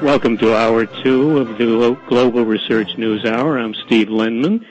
Welcome to Hour 2 of the Global Research News Hour. I'm Steve Lindman.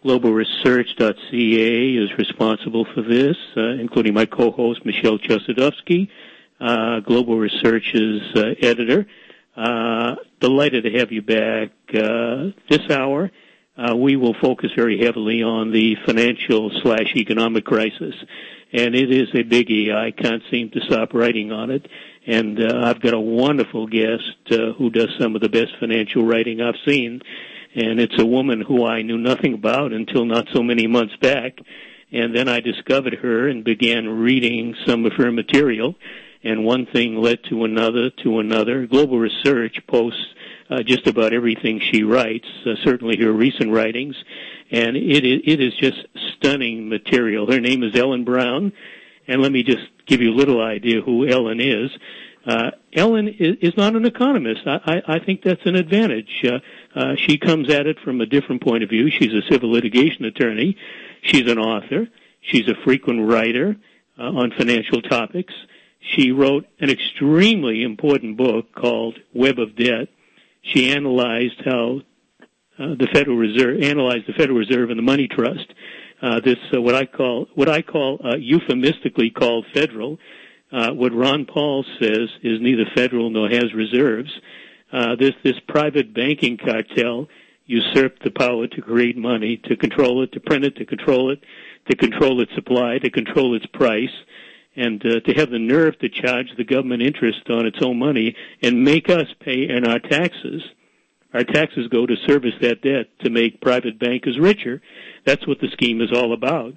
GlobalResearch.ca is responsible for this, including my co-host, Michelle Chossudovsky, Global Research's editor. Delighted to have you back this hour. We will focus very heavily on the financial/economic crisis, and it is a biggie. I can't seem to stop writing on it. And I've got a wonderful guest who does some of the best financial writing I've seen. And it's a woman who I knew nothing about until not so many months back. And then I discovered her and began reading some of her material. And one thing led to another to another. Global Research posts just about everything she writes, certainly her recent writings. And it is just stunning material. Her name is Ellen Brown. And let me just give you a little idea who Ellen is. Ellen is not an economist. I think that's an advantage. She comes at it from a different point of view. She's a civil litigation attorney. She's an author. She's a frequent writer on financial topics. She wrote an extremely important book called Web of Debt. She analyzed how the Federal Reserve and the money trust. This what I call euphemistically called federal. What Ron Paul says is neither federal nor has reserves. This private banking cartel usurped the power to create money, to control it, to print it, to control its supply, to control its price, and to have the nerve to charge the government interest on its own money and make us pay in our taxes. Our taxes go to service that debt to make private bankers richer. That's what the scheme is all about.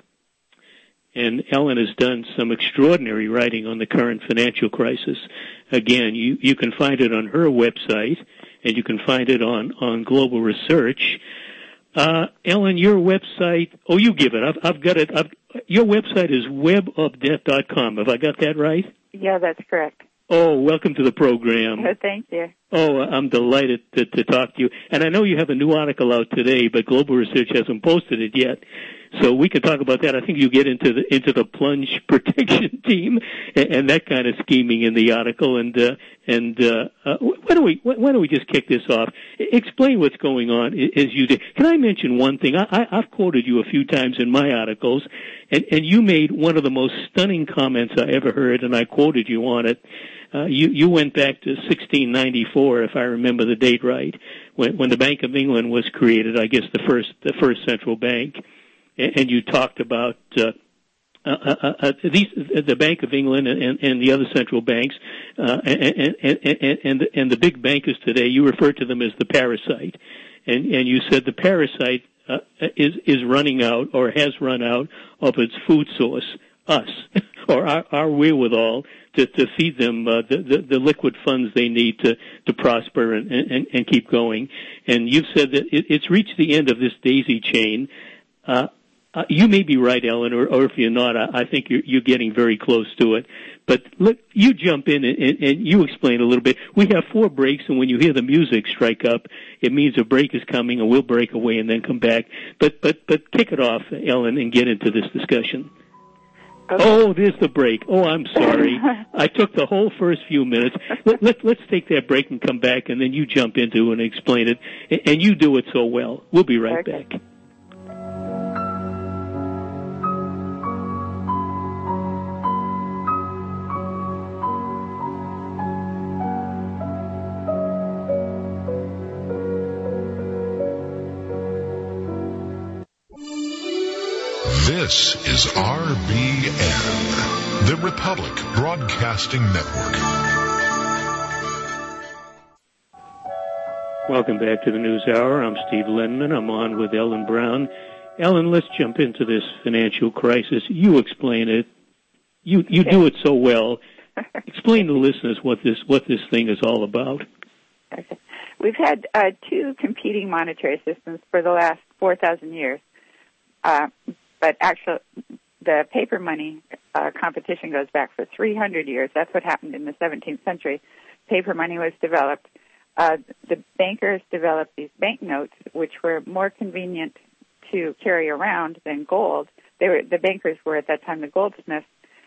And Ellen has done some extraordinary writing on the current financial crisis. Again, you can find it on her website, and you can find it on Global Research. Ellen, your website, you give it. I've got it. Your website is webofdebt.com. Have I got that right? Yeah, that's correct. Oh, welcome to the program. Oh, thank you. Oh, I'm delighted to talk to you. And I know you have a new article out today, but Global Research hasn't posted it yet. So we can talk about that. I think you get into the plunge protection team and that kind of scheming in the article. And why don't we just kick this off? Explain what's going on as you did. Can I mention one thing? I've quoted you a few times in my articles, and you made one of the most stunning comments I ever heard, and I quoted you on it. You went back to 1694, if I remember the date right, when the Bank of England was created. I guess the first central bank. And you talked about the Bank of England and the other central banks and the big bankers today. You refer to them as the parasite, and you said the parasite is running out or has run out of its food source, us, or our wherewithal to feed them the liquid funds they need to prosper and keep going. And you've said that it's reached the end of this daisy chain. You may be right, Ellen, or if you're not, I think you're getting very close to it. But look, you jump in and you explain a little bit. We have 4 breaks, and when you hear the music strike up, it means a break is coming, and we'll break away and then come back. But kick it off, Ellen, and get into this discussion. Okay. Oh, there's the break. Oh, I'm sorry. I took the whole first few minutes. Let's take that break and come back, and then you jump into it and explain it. And you do it so well. We'll be right back. This is RBN, the Republic Broadcasting Network. Welcome back to the News Hour. I'm Steve Lindman. I'm on with Ellen Brown. Ellen, let's jump into this financial crisis. You explain it. You do it so well. Explain to listeners what this thing is all about. Okay. We've had 2 competing monetary systems for the last 4,000 years. But actually, the paper money competition goes back for 300 years. That's what happened in the 17th century. Paper money was developed. The bankers developed these banknotes, which were more convenient to carry around than gold. The bankers were at that time the goldsmiths,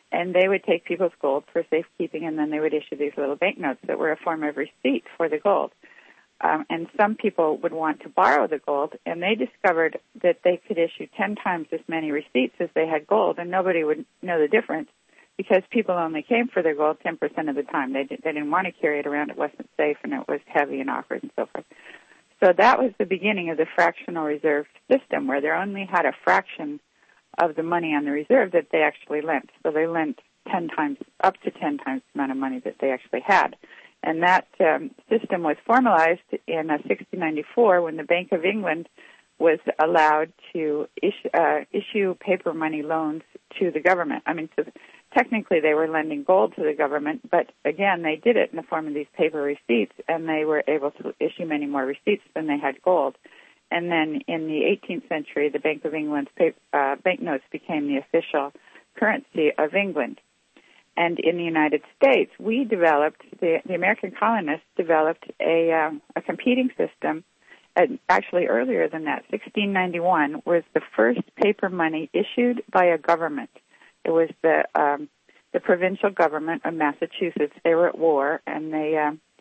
And they would take people's gold for safekeeping, and then they would issue these little banknotes that were a form of receipt for the gold. And some people would want to borrow the gold, and they discovered that they could issue 10 times as many receipts as they had gold, and nobody would know the difference because people only came for their gold 10% of the time. They didn't want to carry it around. It wasn't safe, and it was heavy and awkward and so forth. So that was the beginning of the fractional reserve system, where they only had a fraction of the money on the reserve that they actually lent. So they lent 10 times, up to 10 times the amount of money that they actually had. And that system was formalized in 1694 when the Bank of England was allowed to issue paper money loans to the government. I mean, technically they were lending gold to the government, but again, they did it in the form of these paper receipts, and they were able to issue many more receipts than they had gold. And then in the 18th century, the Bank of England's banknotes became the official currency of England. And in the United States, we developed, the American colonists developed a competing system. And actually, earlier than that, 1691 was the first paper money issued by a government. It was the provincial government of Massachusetts. They were at war, and they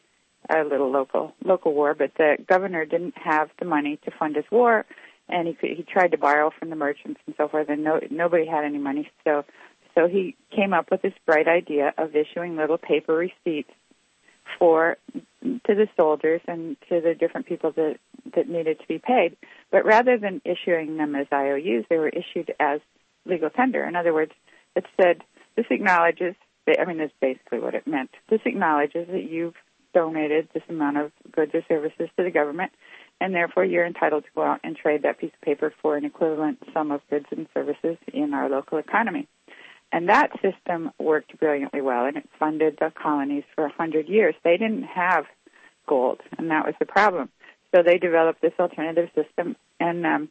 a little local war, but the governor didn't have the money to fund his war, and he tried to borrow from the merchants and so forth, and nobody had any money. So he came up with this bright idea of issuing little paper receipts to the soldiers and to the different people that needed to be paid. But rather than issuing them as IOUs, they were issued as legal tender. In other words, it said, this acknowledges, that's basically what it meant. This acknowledges that you've donated this amount of goods or services to the government, and therefore you're entitled to go out and trade that piece of paper for an equivalent sum of goods and services in our local economy. And that system worked brilliantly well, and it funded the colonies for 100 years. They didn't have gold, and that was the problem. So they developed this alternative system, and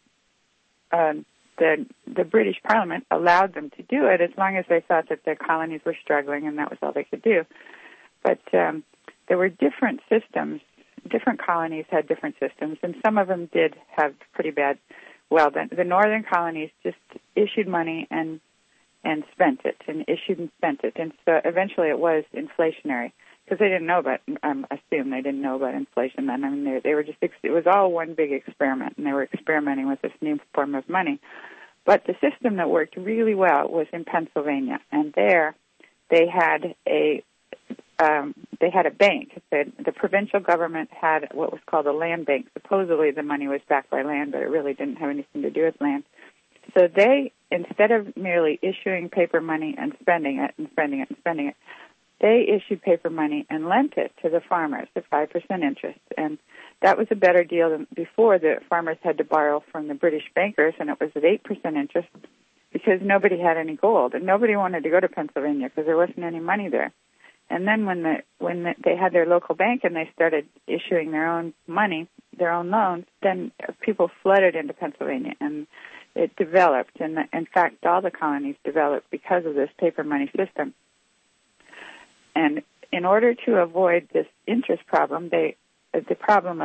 the British Parliament allowed them to do it as long as they thought that their colonies were struggling, and that was all they could do. But there were different systems. Different colonies had different systems, and some of them did have pretty bad. Well, the northern colonies just issued money and spent it, and issued and spent it. And so eventually it was inflationary, because they didn't know about, I assume they didn't know about inflation then. I mean, they were just, it was all one big experiment, and they were experimenting with this new form of money. But the system that worked really well was in Pennsylvania, and there they had a bank. The provincial government had what was called a land bank. Supposedly the money was backed by land, but it really didn't have anything to do with land. So they, instead of merely issuing paper money and spending it, they issued paper money and lent it to the farmers at 5% interest. And that was a better deal than before. The farmers had to borrow from the British bankers, and it was at 8% interest because nobody had any gold, and nobody wanted to go to Pennsylvania because there wasn't any money there. And then when they had their local bank and they started issuing their own money, their own loans, then people flooded into Pennsylvania, and it developed. And in fact, all the colonies developed because of this paper money system. And in order to avoid this interest problem, the problem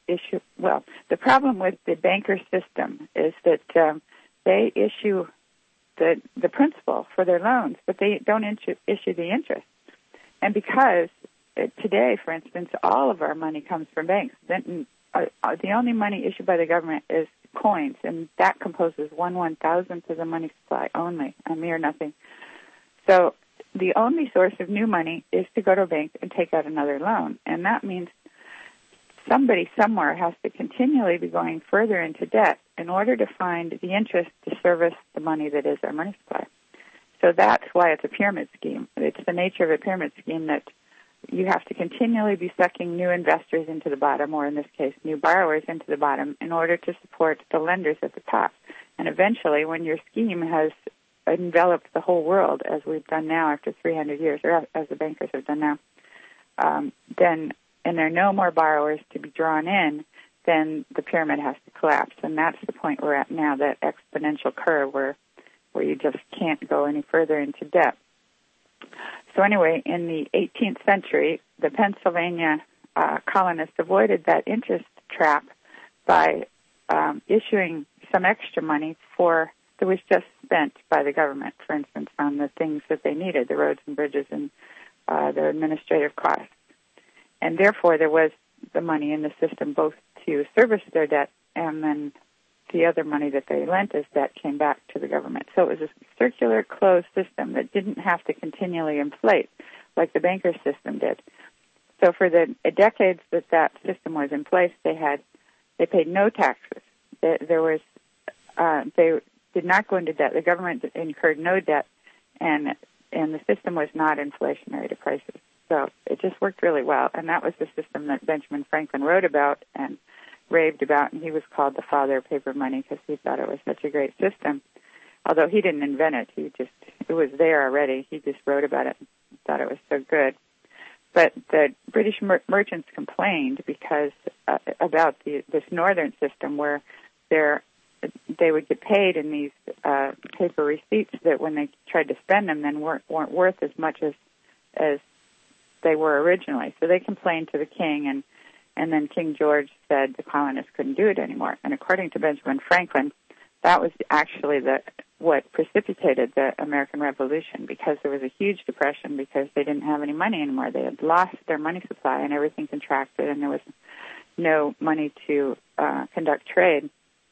with the banker system is that they issue the principal for their loans, but they don't issue the interest. And because today, for instance, all of our money comes from banks, then the only money issued by the government is coins, and that composes 1/1000th of the money supply only, a mere nothing. So the only source of new money is to go to a bank and take out another loan, and that means somebody somewhere has to continually be going further into debt in order to find the interest to service the money that is our money supply. So that's why it's a pyramid scheme. It's the nature of a pyramid scheme that you have to continually be sucking new investors into the bottom, or in this case, new borrowers into the bottom, in order to support the lenders at the top. And eventually, when your scheme has enveloped the whole world, as we've done now after 300 years, or as the bankers have done now, and there are no more borrowers to be drawn in, then the pyramid has to collapse. And that's the point we're at now, that exponential curve where you just can't go any further into debt. So anyway, in the 18th century, the Pennsylvania colonists avoided that interest trap by issuing some extra money for that was just spent by the government, for instance, on the things that they needed, the roads and bridges and their administrative costs. And therefore, there was the money in the system both to service their debt and then the other money that they lent as debt came back to the government. So it was a circular, closed system that didn't have to continually inflate like the banker's system did. So for the decades that system was in place, they paid no taxes. They did not go into debt. The government incurred no debt, and the system was not inflationary to prices. So it just worked really well, and that was the system that Benjamin Franklin wrote about and raved about, and he was called the father of paper money because he thought it was such a great system. Although he didn't invent it, it was there already. He just wrote about it and thought it was so good. But the British merchants complained because about this northern system where they would get paid in these paper receipts that when they tried to spend them then weren't worth as much as they were originally. So they complained to the king, and then King George said the colonists couldn't do it anymore. And according to Benjamin Franklin, that was actually what precipitated the American Revolution, because there was a huge depression because they didn't have any money anymore. They had lost their money supply and everything contracted, and there was no money to conduct trade.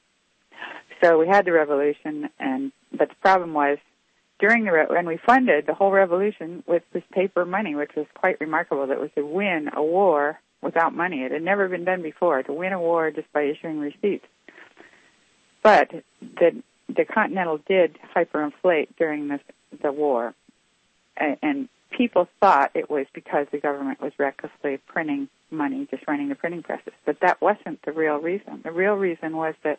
So we had the revolution, but the problem was and we funded the whole revolution with this paper money, which was quite remarkable. That was to win a war without money. It had never been done before, to win a war just by issuing receipts. But the Continental did hyperinflate during the war, and people thought it was because the government was recklessly printing money, just running the printing presses. But that wasn't the real reason. The real reason was that,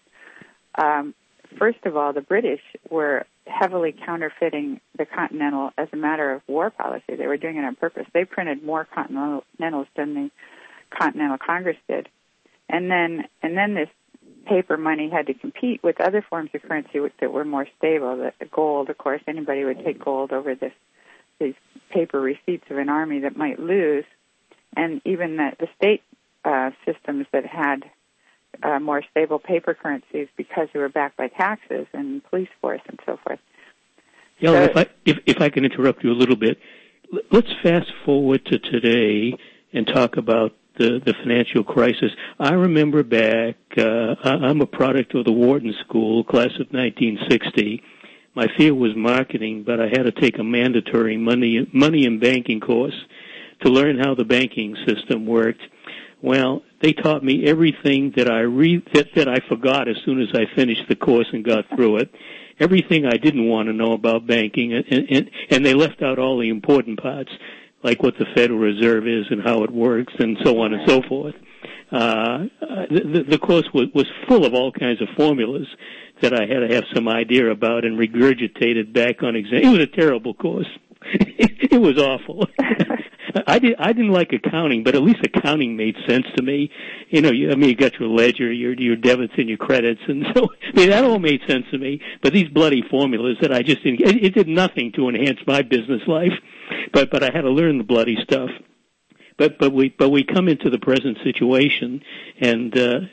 first of all, the British were heavily counterfeiting the Continental as a matter of war policy. They were doing it on purpose. They printed more Continentals than the Continental Congress did. And then this paper money had to compete with other forms of currency that were more stable. The gold, of course, anybody would take gold over these paper receipts of an army that might lose. And even the state systems that had more stable paper currencies because they were backed by taxes and police force and so forth. Yeah, so, if I can interrupt you a little bit, let's fast forward to today and talk about the financial crisis. I remember back, I'm a product of the Wharton School, class of 1960. My field was marketing, but I had to take a mandatory money and banking course to learn how the banking system worked. Well, they taught me everything that I forgot as soon as I finished the course and got through it. Everything I didn't want to know about banking, and they left out all the important parts, like what the Federal Reserve is and how it works and so on and so forth. The course was full of all kinds of formulas that I had to have some idea about and regurgitated back on exam. It was a terrible course. It was awful. I didn't like accounting, but at least accounting made sense to me. You got your ledger, your debits and your credits, and so that all made sense to me. But these bloody formulas that I just didn't, it did nothing to enhance my business life. But I had to learn the bloody stuff. But we come into the present situation, and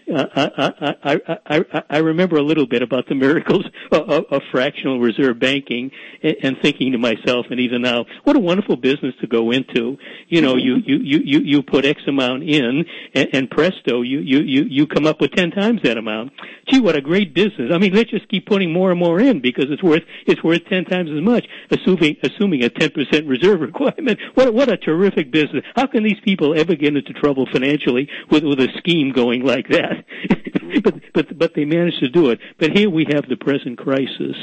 I remember a little bit about the miracles of fractional reserve banking, and thinking to myself, and even now, what a wonderful business to go into. You put X amount in, and presto, you come up with 10 times that amount. Gee, what a great business! I mean, let's just keep putting more and more in because it's worth 10 times as much, assuming a 10% reserve requirement. What a terrific business! How can these people ever get into trouble financially with a scheme going like that? but they managed to do it. But here we have the present crisis,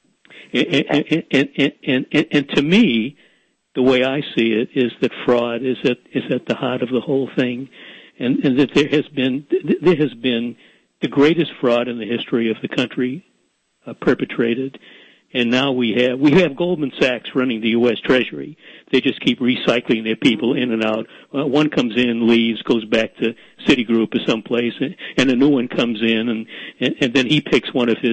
and to me, the way I see it is that fraud is at the heart of the whole thing, and that there has been the greatest fraud in the history of the country perpetrated. And now we have Goldman Sachs running the U.S. Treasury. They just keep recycling their people in and out. One comes in, leaves, goes back to Citigroup or someplace, and a new one comes in, and then he picks one of his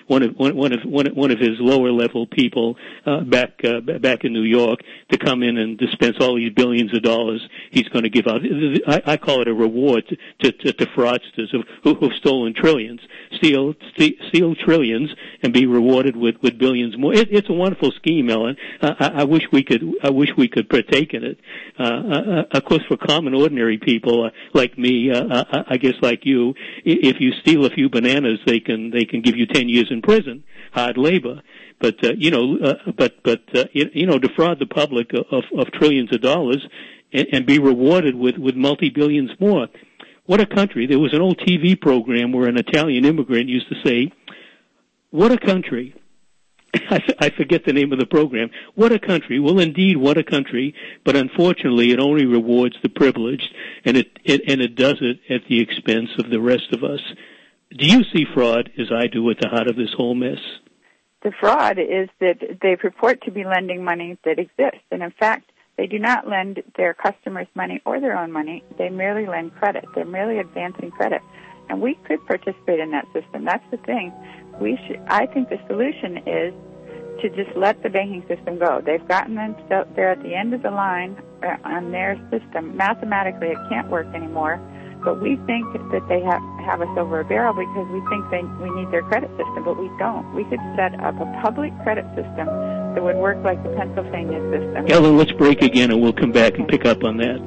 lower level people back in New York to come in and dispense all these billions of dollars he's going to give out. I call it a reward to fraudsters who've stolen trillions. Steal trillions and be rewarded with billions more. It's a wonderful scheme, Ellen. I wish we could partake in it. Of course, for common, ordinary people like me, I guess like you, if you steal a few bananas, they can give you 10 years in prison, hard labor. But defraud the public of trillions of dollars and be rewarded with multi-billions more. What a country. There was an old TV program where an Italian immigrant used to say, "What a country." I forget the name of the program. What a country. Well, indeed, what a country. But unfortunately, it only rewards the privileged, and it does it at the expense of the rest of us. Do you see fraud, as I do, at the heart of this whole mess? The fraud is that they purport to be lending money that exists, and in fact, they do not lend their customers money or their own money. They merely lend credit. They're merely advancing credit. And we could participate in that system. That's the thing. I think the solution is to just let the banking system go. They've gotten them, so they're at the end of the line on their system. Mathematically, it can't work anymore. But we think that they have us over a barrel because we think we need their credit system, but we don't. We could set up a public credit system that would work like the Pennsylvania system. Ellen, let's break again, and we'll come back and pick up on that.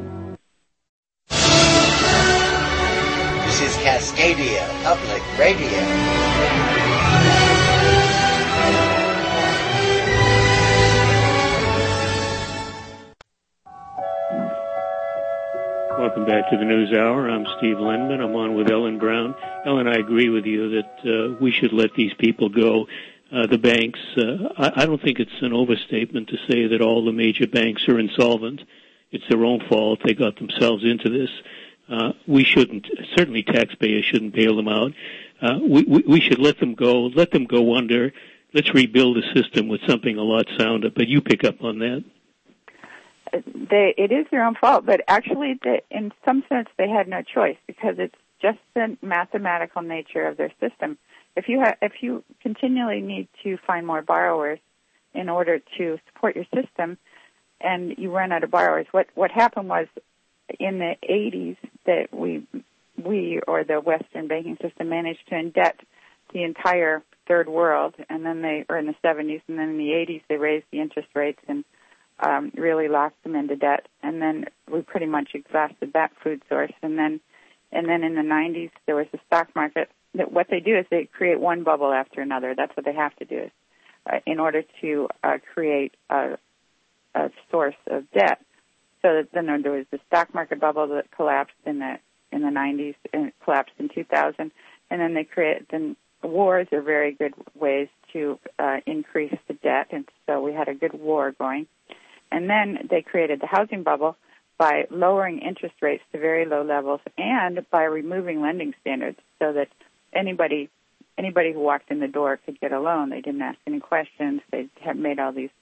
This is Cascadia Public Radio. Welcome back to the News Hour. I'm Steve Lenman. I'm on with Ellen Brown. Ellen, I agree with you that we should let these people go. The banks, I don't think it's an overstatement to say that all the major banks are insolvent. It's their own fault. They got themselves into this. We shouldn't, certainly taxpayers shouldn't bail them out. We should let them go under. Let's rebuild the system with something a lot sounder. But you pick up on that. It is their own fault, but actually, in some sense, they had no choice because it's just the mathematical nature of their system. If you continually need to find more borrowers in order to support your system, and you run out of borrowers, what happened was in the 80s that we or the Western banking system managed to indebt the entire third world, and then or in the 70s, and then in the 80s they raised the interest rates and really locked them into debt, and then we pretty much exhausted that food source. And then in the 90s, there was the stock market. What they do is they create one bubble after another. That's what they have to do in order to create a source of debt. So that then there was the stock market bubble that collapsed in the 90s and it collapsed in 2000, and then then wars are very good ways to increase the debt, and so we had a good war going. And then they created the housing bubble by lowering interest rates to very low levels and by removing lending standards so that anybody who walked in the door could get a loan. They didn't ask any questions. They have made all these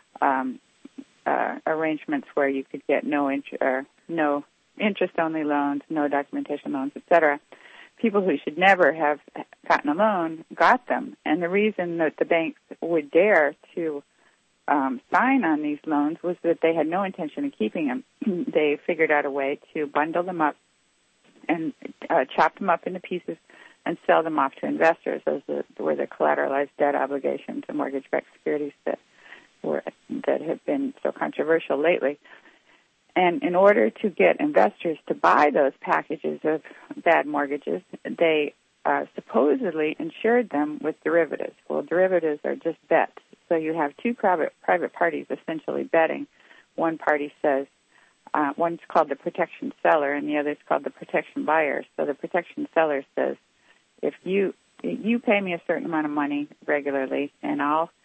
arrangements where you could get no interest-only loans, no documentation loans, etc. People who should never have gotten a loan got them. And the reason that the banks would dare to sign on these loans was that they had no intention of keeping them. They figured out a way to bundle them up and chop them up into pieces and sell them off to investors. Those were the collateralized debt obligations and mortgage-backed securities that have been so controversial lately. And in order to get investors to buy those packages of bad mortgages, they supposedly insured them with derivatives. Well, derivatives are just bets. So you have two private parties essentially betting. One party says, one's called the protection seller and the other's called the protection buyer. So the protection seller says, if you pay me a certain amount of money regularly, and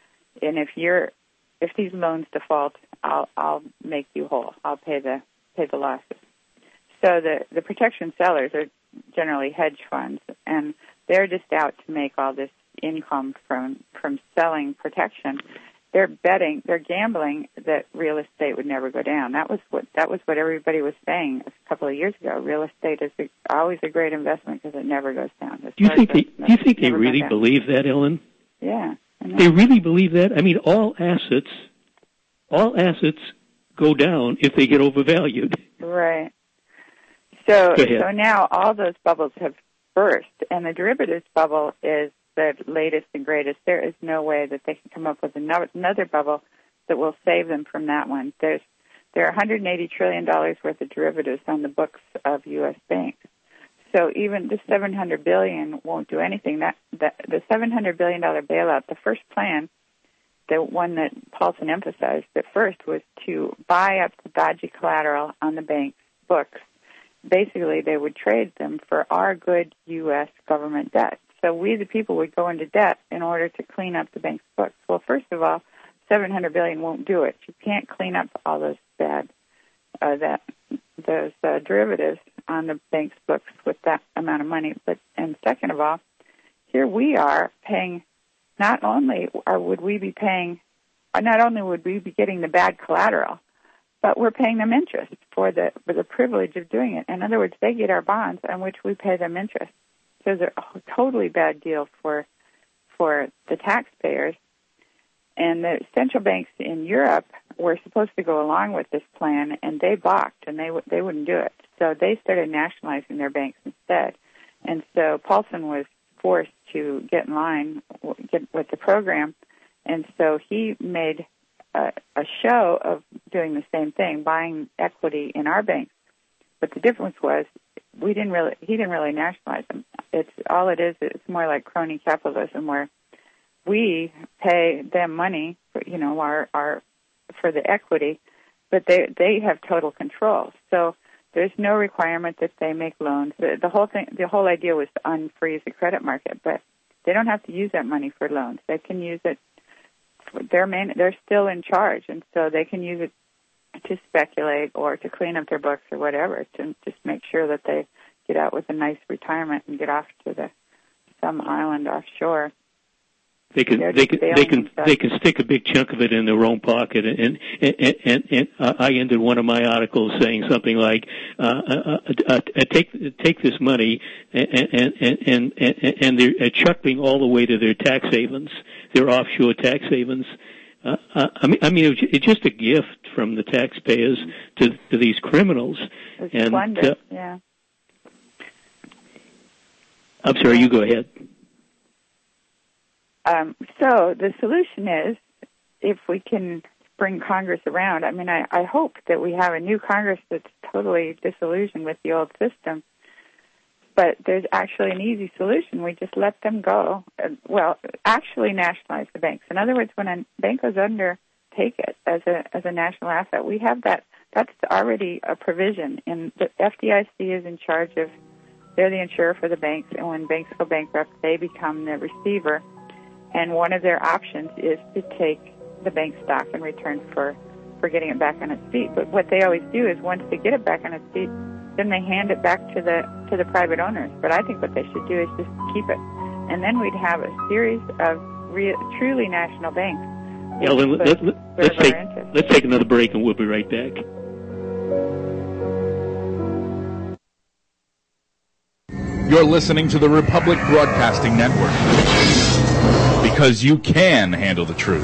if these loans default, I'll make you whole. I'll pay the losses. So the protection sellers are generally hedge funds, and they're just out to make all this income from selling protection, they're gambling that real estate would never go down. That was what everybody was saying a couple of years ago. Real estate is always a great investment because it never goes down. Do you think they really believe that, Ellen? Yeah. They really believe that? I mean, all assets go down if they get overvalued. Right. So now all those bubbles have burst, and the derivatives bubble is the latest and greatest. There is no way that they can come up with another bubble that will save them from that one. There are $180 trillion worth of derivatives on the books of U.S. banks. So even the $700 billion won't do anything. The $700 billion bailout, the first plan, the one that Paulson emphasized at first, was to buy up the dodgy collateral on the bank's books. Basically, they would trade them for our good U.S. government debt. So we, the people, would go into debt in order to clean up the bank's books. Well, first of all, $700 billion won't do it. You can't clean up all those derivatives on the bank's books with that amount of money. And second of all, here we are paying. Not only would we be getting the bad collateral, but we're paying them interest for the privilege of doing it. In other words, they get our bonds on which we pay them interest. So it's a totally bad deal for the taxpayers. And the central banks in Europe were supposed to go along with this plan, and they balked, and they wouldn't do it. So they started nationalizing their banks instead. And so Paulson was forced to get in line with the program, and so he made a show of doing the same thing, buying equity in our banks. But the difference was he didn't really nationalize them. It's more like crony capitalism, where we pay them money for, for the equity, but they have total control. So there's no requirement that they make loans. The whole idea was to unfreeze the credit market, but they don't have to use that money for loans. They can use it. They're still in charge, and so they can use it to speculate or to clean up their books or whatever, to just make sure that they get out with a nice retirement and get off to some island offshore. They can stick a big chunk of it in their own pocket, and I ended one of my articles saying something like, take this money and they're chuckling all the way to their tax havens, their offshore tax havens. It's just a gift from the taxpayers to these criminals. It's splendid, yeah. I'm sorry, you go ahead. So the solution is, if we can bring Congress around, I hope that we have a new Congress that's totally disillusioned with the old system. But there's actually an easy solution. We just let them go. Actually nationalize the banks. In other words, when a bank goes under, take it as a national asset. We have that. That's already a provision. And the FDIC is in charge of, they're the insurer for the banks, and when banks go bankrupt, they become the receiver. And one of their options is to take the bank stock in return for getting it back on its feet. But what they always do is, once they get it back on its feet, then they hand it back to the private owners. But I think what they should do is just keep it, and then we'd have a series of truly national banks. Yeah, let's take another break, and we'll be right back. You're listening to the Republic Broadcasting Network, because you can handle the truth.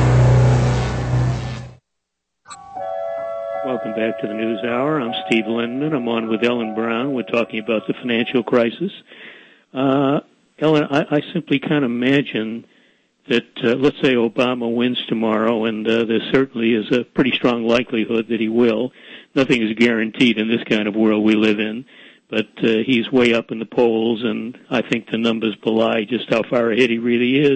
Welcome back to the News Hour. I'm Steve Lindman. I'm on with Ellen Brown. We're talking about the financial crisis. Ellen, I simply can't imagine that, let's say Obama wins tomorrow, and there certainly is a pretty strong likelihood that he will. Nothing is guaranteed in this kind of world we live in, but he's way up in the polls, and I think the numbers belie just how far ahead he really is.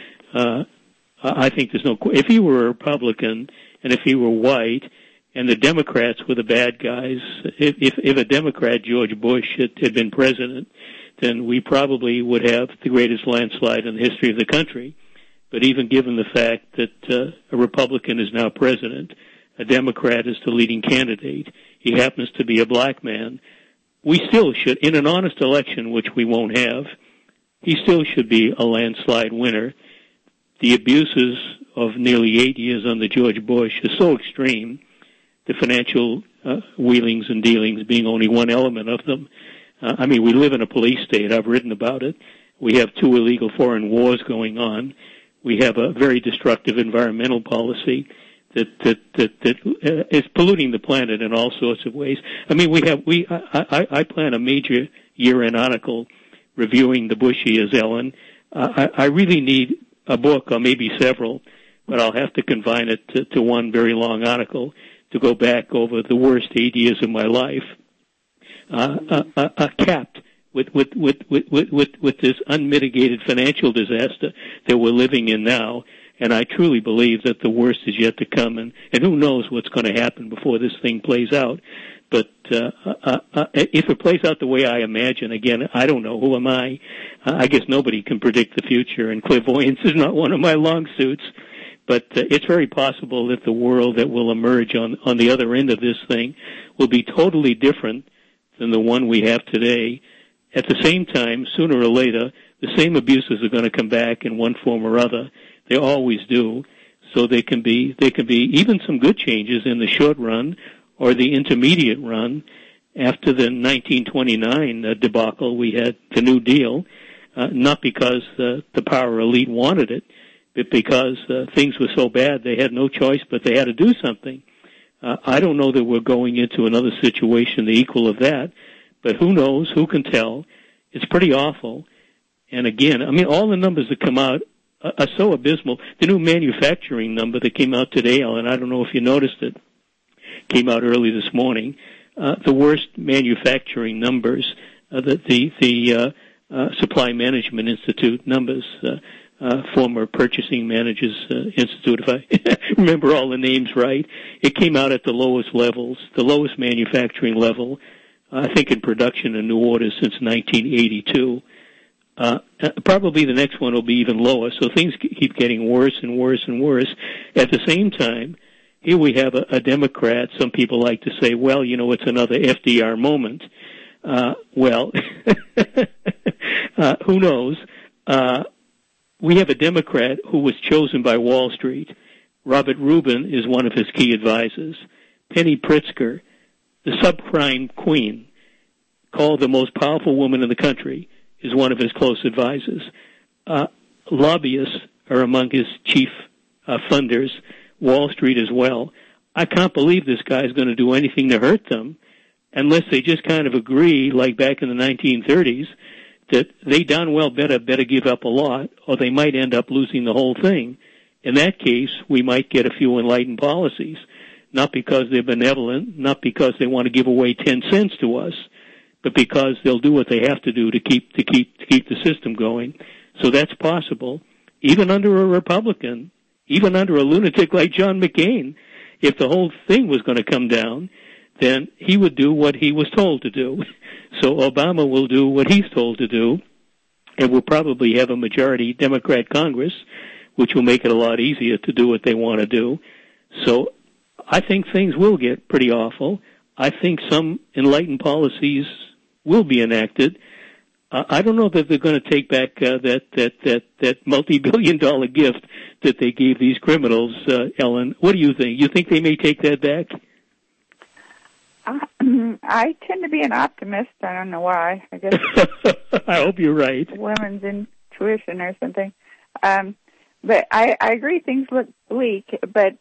I think there's no... If he were a Republican, and if he were white, and the Democrats were the bad guys, if a Democrat, George Bush, had been president, then we probably would have the greatest landslide in the history of the country. But even given the fact that a Republican is now president, a Democrat is the leading candidate, he happens to be a black man, we still should, in an honest election, which we won't have, he still should be a landslide winner. The abuses of nearly 8 years under George Bush are so extreme, the financial wheelings and dealings being only one element of them. We live in a police state. I've written about it. We have 2 illegal foreign wars going on. We have a very destructive environmental policy that is polluting the planet in all sorts of ways. I plan a major year-end article reviewing the Bush years, Ellen. I really need a book, or maybe several, but I'll have to confine it to one very long article to go back over the worst 8 years of my life, capped with this unmitigated financial disaster that we're living in now. And I truly believe that the worst is yet to come, and who knows what's going to happen before this thing plays out. But if it plays out the way I imagine, again, I don't know. Who am I? I guess nobody can predict the future, and clairvoyance is not one of my long suits. But it's very possible that the world that will emerge on the other end of this thing will be totally different than the one we have today. At the same time, sooner or later, the same abuses are going to come back in one form or other. They always do. So there can be even some good changes in the short run or the intermediate run. After the 1929 debacle, we had the New Deal, not because the power elite wanted it, but because things were so bad they had no choice, but they had to do something. I don't know that we're going into another situation the equal of that, but who knows? Who can tell? It's pretty awful. And again, all the numbers that come out are so abysmal. The new manufacturing number that came out today, Ellen, I don't know if you noticed it, came out early this morning. The worst manufacturing numbers, the Supply Management Institute numbers, former Purchasing Managers Institute, if I remember all the names right. It came out at the lowest levels, the lowest manufacturing level, I think, in production and new orders since 1982. Probably the next one will be even lower, so things keep getting worse and worse and worse. At the same time, here we have a Democrat. Some people like to say, well, it's another FDR moment. Who knows? We have a Democrat who was chosen by Wall Street. Robert Rubin is one of his key advisors. Penny Pritzker, the subprime queen, called the most powerful woman in the country, is one of his close advisors. Lobbyists are among his chief funders, Wall Street as well. I can't believe this guy is going to do anything to hurt them unless they just kind of agree, like back in the 1930s, that they darn well better give up a lot, or they might end up losing the whole thing. In that case, we might get a few enlightened policies, not because they're benevolent, not because they want to give away 10 cents to us, but because they'll do what they have to do to keep the system going. So that's possible, even under a Republican, even under a lunatic like John McCain. If the whole thing was going to come down, then he would do what he was told to do. So Obama will do what he's told to do, and we'll probably have a majority Democrat Congress, which will make it a lot easier to do what they want to do. So I think things will get pretty awful. I think some enlightened policies will be enacted. I don't know that they're going to take back that multi-billion-dollar gift that they gave these criminals, Ellen. What do you think? You think they may take that back? I tend to be an optimist. I don't know why. I guess I hope you're right. Women's intuition or something. But I agree things look bleak, but,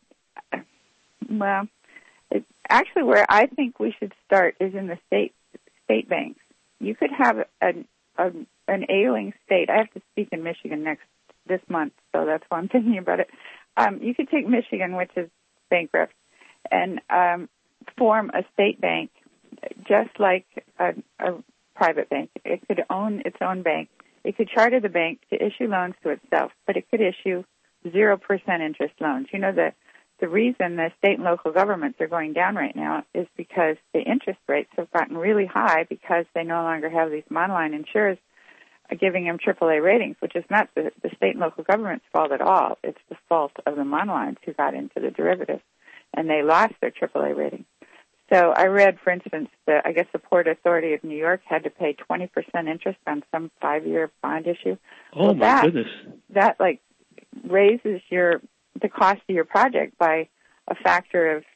actually where I think we should start is in the state banks. You could have an ailing state. I have to speak in Michigan this month, so that's why I'm thinking about it. You could take Michigan, which is bankrupt, and form a state bank just like a private bank. It could own its own bank. It could charter the bank to issue loans to itself, but it could issue 0% interest loans. The reason the state and local governments are going down right now is because the interest rates have gotten really high because they no longer have these monoline insurers giving them AAA ratings, which is not the state and local government's fault at all. It's the fault of the monolines who got into the derivatives, and they lost their AAA rating. So I read, for instance, the Port Authority of New York had to pay 20% interest on some 5-year bond issue. Oh, my goodness. That, raises the cost of your project by a factor of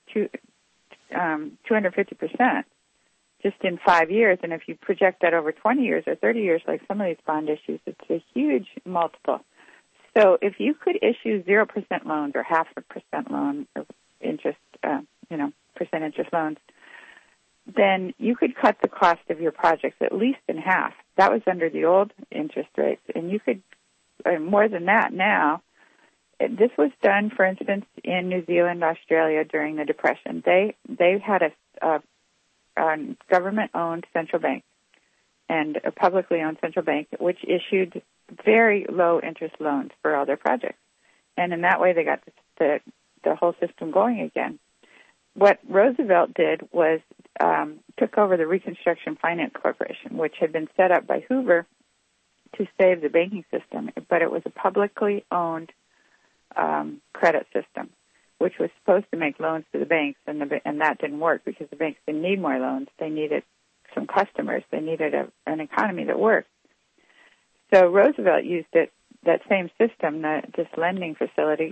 250% just in 5 years. And if you project that over 20 years or 30 years, like some of these bond issues, it's a huge multiple. So if you could issue 0% loans or 0.5% loan or interest, percent interest loans, then you could cut the cost of your projects at least in half. That was under the old interest rates, and you could more than that now. This was done, for instance, in New Zealand, Australia during the Depression. They had a government-owned central bank and a publicly owned central bank, which issued very low-interest loans for all their projects. And in that way, they got the whole system going again. What Roosevelt did was took over the Reconstruction Finance Corporation, which had been set up by Hoover to save the banking system, but it was a publicly owned credit system, which was supposed to make loans to the banks, and that didn't work because the banks didn't need more loans. They needed some customers. They needed an economy that worked. So Roosevelt used that same system, this lending facility,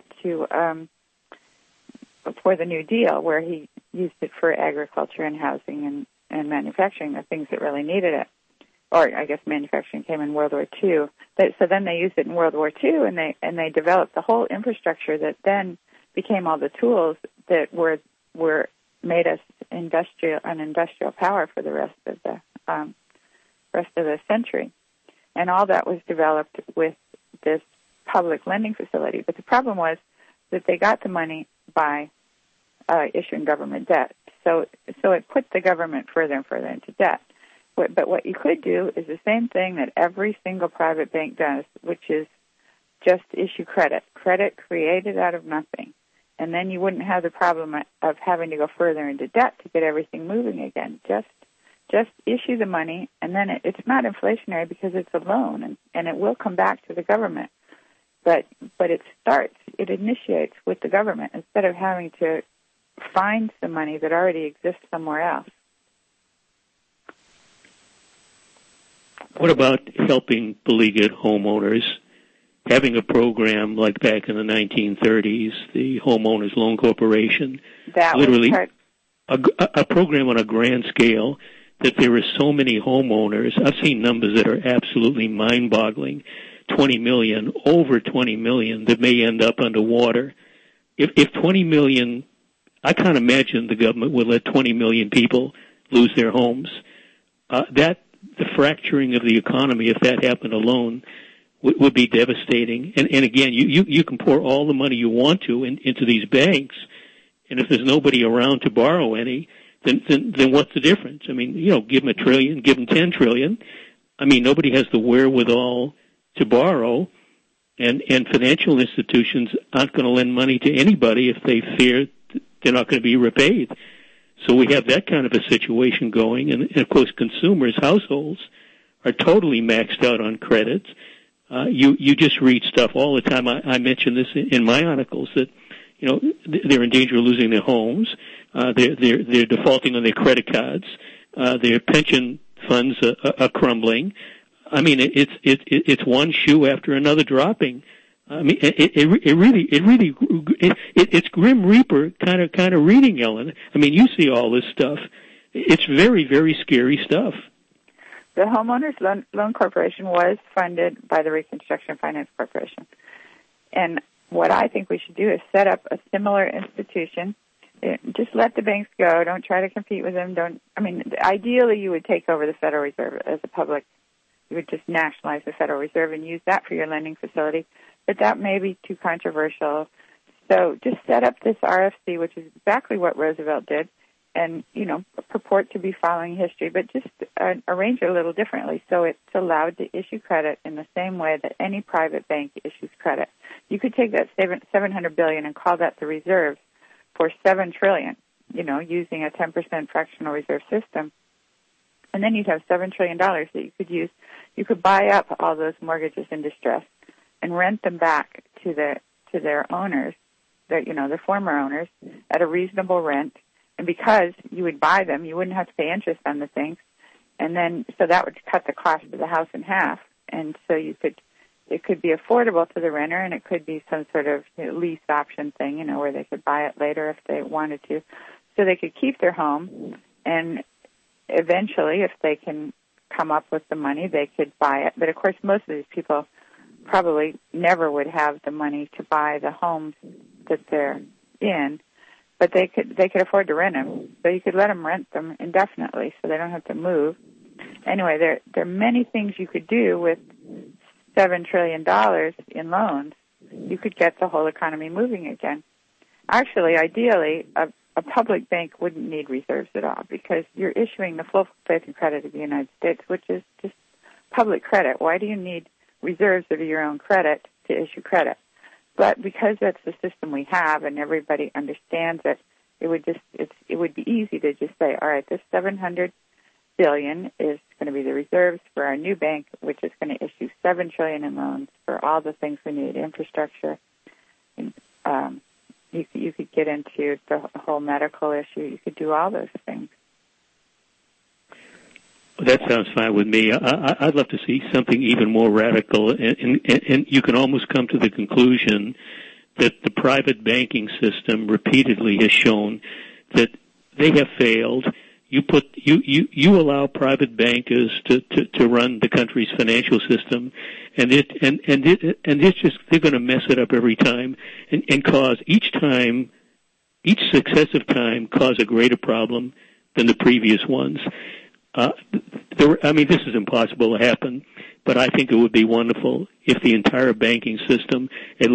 for the New Deal, where he used it for agriculture and housing and manufacturing, the things that really needed it. Or I guess manufacturing came in World War II. So then they used it in World War II, and they developed the whole infrastructure that then became all the tools that were made us an industrial power for the rest of the century. And all that was developed with this public lending facility. But the problem was that they got the money by issuing government debt. So it put the government further and further into debt. But what you could do is the same thing that every single private bank does, which is just issue credit. Credit created out of nothing. And then you wouldn't have the problem of having to go further into debt to get everything moving again. Just issue the money, and then it's not inflationary because it's a loan, and it will come back to the government. But it initiates with the government instead of having to find some money that already exists somewhere else. What about helping beleaguered homeowners? Having a program like back in the 1930s, the Homeowners Loan Corporation, that literally was a program on a grand scale that there are so many homeowners. I've seen numbers that are absolutely mind-boggling. 20 million, over 20 million that may end up underwater. If 20 million, I can't imagine the government would let 20 million people lose their homes. The fracturing of the economy, if that happened alone, would be devastating. And again, you can pour all the money you want to into these banks, and if there's nobody around to borrow any, then what's the difference? I mean, give them $1 trillion, give them $10 trillion. I mean, nobody has the wherewithal to borrow, and financial institutions aren't going to lend money to anybody if they fear they're not going to be repaid. So we have that kind of a situation going, and of course consumers, households, are totally maxed out on credits. You just read stuff all the time. I mentioned this in my articles that they're in danger of losing their homes. They're defaulting on their credit cards. Their pension funds are crumbling. I mean, it's one shoe after another dropping. I mean, it's Grim Reaper kind of reading, Ellen. I mean, you see all this stuff. It's very, very scary stuff. The Homeowners Loan Corporation was funded by the Reconstruction Finance Corporation. And what I think we should do is set up a similar institution. Just let the banks go. Don't try to compete with them. Ideally you would take over the Federal Reserve as a public. You would just nationalize the Federal Reserve and use that for your lending facility. But that may be too controversial. So just set up this RFC, which is exactly what Roosevelt did, and, purport to be following history, but just arrange it a little differently so it's allowed to issue credit in the same way that any private bank issues credit. You could take that $700 billion and call that the reserves for $7 trillion, using a 10% fractional reserve system. And then you'd have $7 trillion that you could use. You could buy up all those mortgages in distress and rent them back to their owners, the former owners, at a reasonable rent, and because you would buy them, you wouldn't have to pay interest on the things, and then so that would cut the cost of the house in half, and so it could be affordable to the renter, and it could be some sort of lease option thing, where they could buy it later if they wanted to, so they could keep their home, and eventually, if they can come up with the money, they could buy it. But of course, most of these people probably never would have the money to buy the homes that they're in, but they could afford to rent them. So you could let them rent them indefinitely, so they don't have to move. Anyway, there are many things you could do with $7 trillion in loans. You could get the whole economy moving again. Actually, ideally, a public bank wouldn't need reserves at all, because you're issuing the full faith and credit of the United States, which is just public credit. Why do you need reserves of your own credit to issue credit? But because that's the system we have and everybody understands it, it would be easy to just say, all right, this $700 billion is going to be the reserves for our new bank, which is going to issue $7 trillion in loans for all the things we need, infrastructure. You could get into the whole medical issue. You could do all those things. That sounds fine with me. I'd love to see something even more radical, and you can almost come to the conclusion that the private banking system repeatedly has shown that they have failed. You allow private bankers to run the country's financial system, and it's just, they're going to mess it up every time, and cause each successive time cause a greater problem than the previous ones. This is impossible to happen, but I think it would be wonderful if the entire banking system, at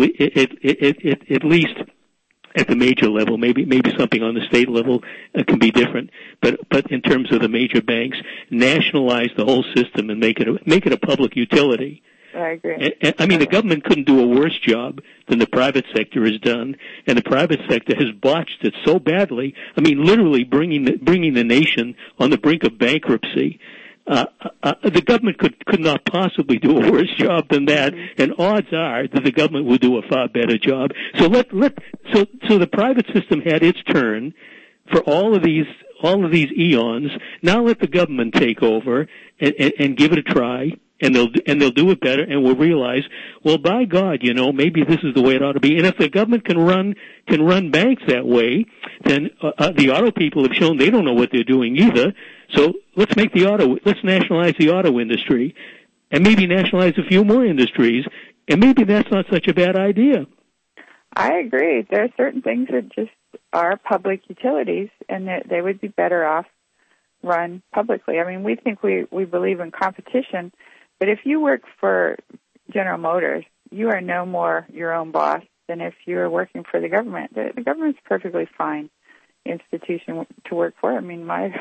least at the major level, maybe something on the state level can be different, but in terms of the major banks, nationalize the whole system and make it a public utility. I agree. The government couldn't do a worse job than the private sector has done, and the private sector has botched it so badly. Literally bringing the nation on the brink of bankruptcy. The government could not possibly do a worse job than that, and odds are that the government would do a far better job. So so the private system had its turn for all of these eons. Now let the government take over and give it a try. And they'll do it better, and we'll realize, well, by God, maybe this is the way it ought to be. And if the government can run banks that way, then the auto people have shown they don't know what they're doing either. So let's nationalize the auto industry, and maybe nationalize a few more industries, and maybe that's not such a bad idea. I agree. There are certain things that just are public utilities, and they would be better off run publicly. We think we believe in competition. But if you work for General Motors, you are no more your own boss than if you're working for the government. The government's a perfectly fine institution to work for. My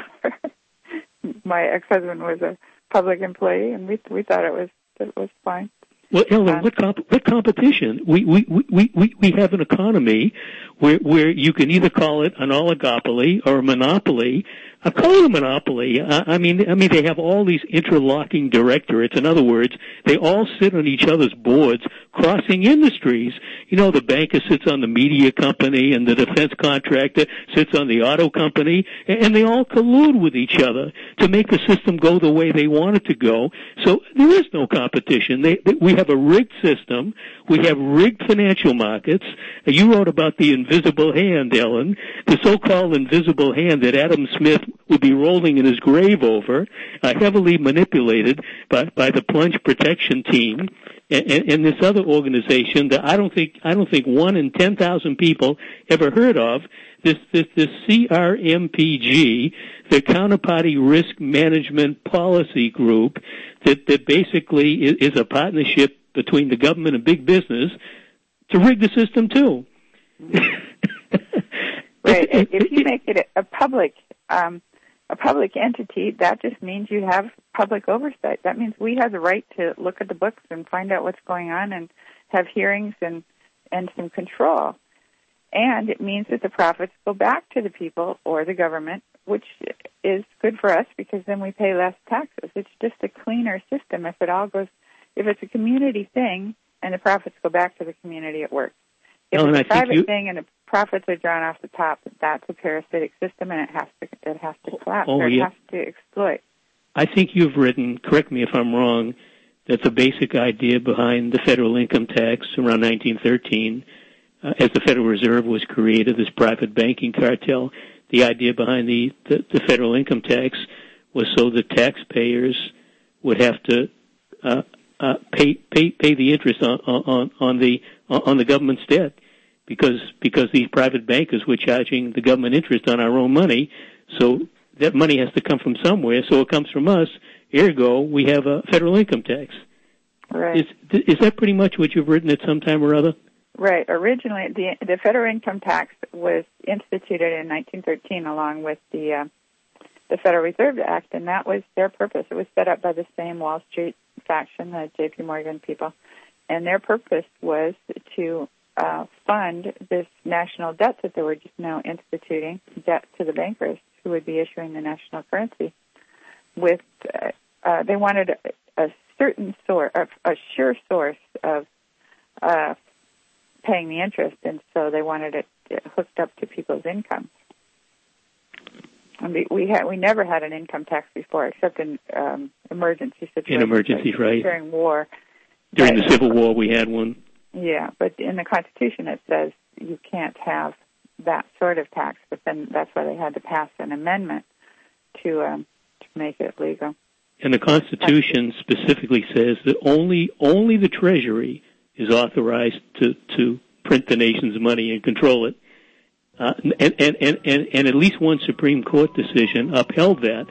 ex-husband was a public employee, and we thought it was fine. Well, Ellen, what competition? We have an economy where you can either call it an oligopoly or a monopoly. I call it a monopoly. They have all these interlocking directorates. In other words, they all sit on each other's boards, crossing industries. The banker sits on the media company, and the defense contractor sits on the auto company, and they all collude with each other to make the system go the way they want it to go. So there is no competition. We have a rigged system. We have rigged financial markets. You wrote about the invisible hand, Ellen, the so-called invisible hand that Adam Smith would be rolling in his grave over, heavily manipulated by the Plunge Protection Team and this other organization that I don't think 1 in 10,000 people ever heard of. This CRMPG, the Counterparty Risk Management Policy Group, that basically is a partnership between the government and big business to rig the system too. Right. If you make it a public entity, that just means you have public oversight. That means we have the right to look at the books and find out what's going on and have hearings and some control. And it means that the profits go back to the people or the government, which is good for us because then we pay less taxes. It's just a cleaner system if it's a community thing and the profits go back to the community, it works. If it's a private thing and the profits are drawn off the top, that's a parasitic system, and it has to collapse, or it has to exploit. I think you've written, correct me if I'm wrong, that the basic idea behind the federal income tax around 1913, as the Federal Reserve was created, this private banking cartel, the idea behind the federal income tax was so the taxpayers would have to pay the interest on the government's debt, because these private bankers were charging the government interest on our own money, so that money has to come from somewhere, so it comes from us. Ergo, we have a federal income tax. Right. Is that pretty much what you've written at some time or other? Right. Originally, the federal income tax was instituted in 1913 along with the Federal Reserve Act, and that was their purpose. It was set up by the same Wall Street faction, the J.P. Morgan people, and their purpose was to fund this national debt that they were just now instituting, debt to the bankers who would be issuing the national currency. With they wanted a certain source, a sure source of paying the interest, and so they wanted it hooked up to people's incomes. And we never had an income tax before, except in emergency situations. In emergencies, right? During war. During the Civil War, we had one. Yeah, but in the Constitution it says you can't have that sort of tax. But then that's why they had to pass an amendment to make it legal. And the Constitution specifically says that only the Treasury is authorized to print the nation's money and control it. And at least one Supreme Court decision upheld that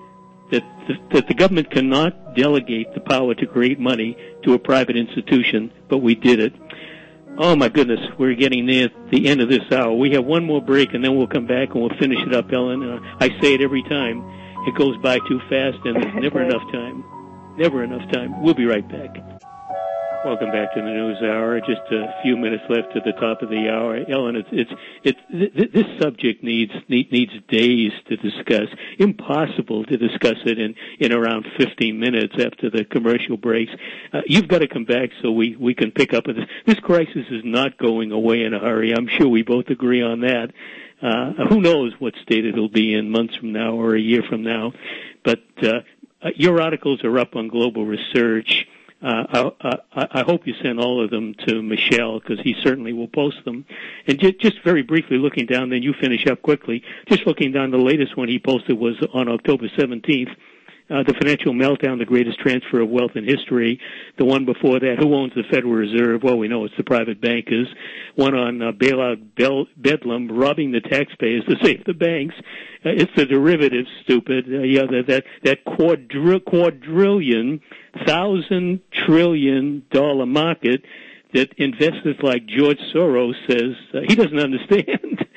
the government cannot delegate the power to create money to a private institution, but we did it. Oh my goodness, we're getting near the end of this hour. We have one more break, and then we'll come back and we'll finish it up, Ellen. I say it every time. It goes by too fast, and there's never enough time. Never enough time. We'll be right back. Welcome back to the News Hour. Just a few minutes left at the top of the hour. Ellen, this subject needs days to discuss. Impossible to discuss it in around 15 minutes after the commercial breaks. You've got to come back so we can pick up with this. This crisis is not going away in a hurry. I'm sure we both agree on that. Who knows what state it'll be in months from now or a year from now. But your articles are up on Global Research. I hope you send all of them to Michel, because he certainly will post them. And just very briefly looking down, then you finish up quickly. Just looking down, the latest one he posted was on October 17th. The financial meltdown, the greatest transfer of wealth in history. The one before that, who owns the Federal Reserve? Well, we know it's the private bankers. One on bailout bedlam, robbing the taxpayers to save the banks. It's the derivatives, stupid. That quadrillion, $1,000 trillion market that investors like George Soros says he doesn't understand.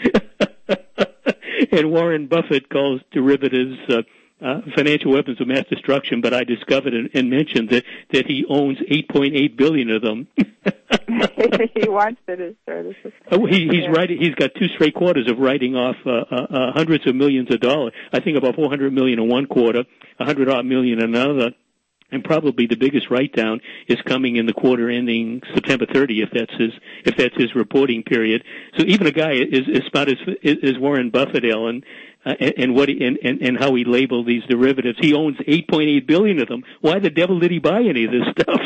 And Warren Buffett calls derivatives financial weapons of mass destruction, but I discovered and mentioned that he owns 8.8 billion of them. He wants it. He's got 2 straight quarters of writing off hundreds of millions of dollars. I think about 400 million in one quarter, 100-odd million in another. And probably the biggest write-down is coming in the quarter ending September 30th. If that's his reporting period. So even a guy as smart as Warren Buffett, Ellen, and how he labeled these derivatives, he owns 8.8 billion of them. Why the devil did he buy any of this stuff?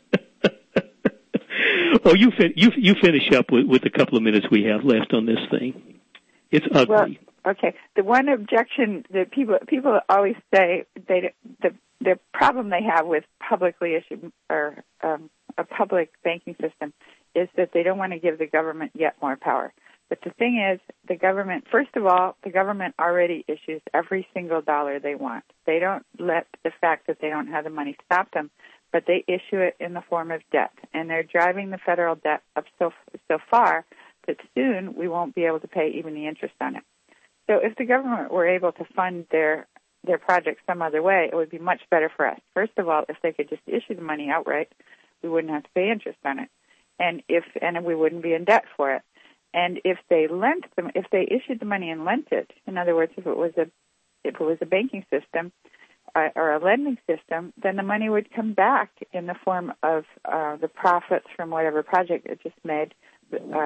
Oh, you finish up with the couple of minutes we have left on this thing. It's ugly. Well, okay. The one objection that people always say the problem they have with publicly issued or a public banking system is that they don't want to give the government yet more power. But the thing is, the government already issues every single dollar they want. They don't let the fact that they don't have the money stop them, but they issue it in the form of debt. And they're driving the federal debt up so far that soon we won't be able to pay even the interest on it. So if the government were able to fund their projects some other way, it would be much better for us. First of all, if they could just issue the money outright, we wouldn't have to pay interest on it, and we wouldn't be in debt for it. And if they issued the money and lent it, in other words, if it was a banking system or a lending system, then the money would come back in the form of the profits from whatever project it just made, the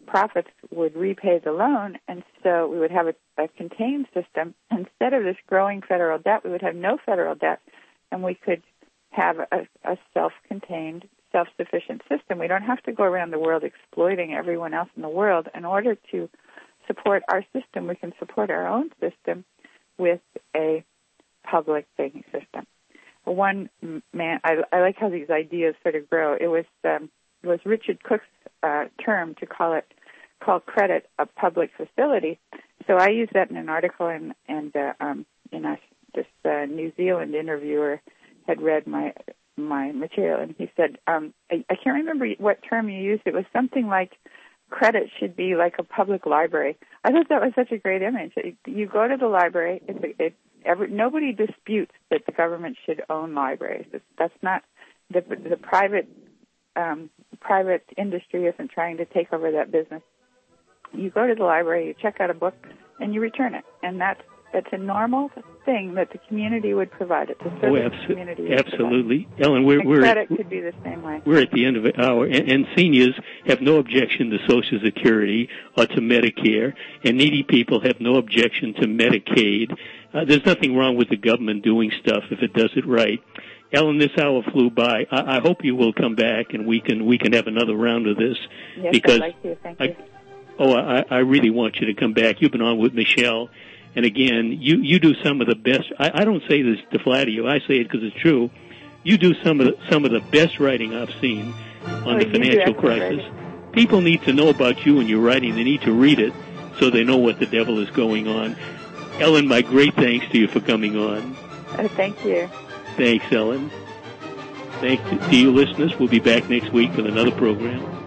profits would repay the loan, and so we would have a contained system. Instead of this growing federal debt, we would have no federal debt, and we could have a self-contained, self-sufficient system. We don't have to go around the world exploiting everyone else in the world. In order to support our system, we can support our own system with a public banking system. One man, I like how these ideas sort of grow. It was Richard Cook's term to call credit a public facility. So I used that in an article, and this New Zealand interviewer had read my material, and he said, I can't remember what term you used. It was something like credit should be like a public library. I thought that was such a great image. You go to the library. Nobody disputes that the government should own libraries. That's not the private industry isn't trying to take over that business. You go to the library, you check out a book, and you return it, and that's a normal thing that the community would provide. It's a service the community. Absolutely, Ellen. Credit could be the same way. We're at the end of the hour, and seniors have no objection to Social Security or to Medicare, and needy people have no objection to Medicaid. There's nothing wrong with the government doing stuff if it does it right. Ellen, this hour flew by. I hope you will come back, and we can have another round of this. Yes, because I'd like to. Thank you. I really want you to come back. You've been on with Michelle. And again, you do some of the best. I don't say this to flatter you. I say it because it's true. You do some of the best writing I've seen on the financial crisis. People need to know about you and your writing. They need to read it so they know what the devil is going on. Ellen, my great thanks to you for coming on. Thank you. Thanks, Ellen. Thanks to you listeners. We'll be back next week with another program.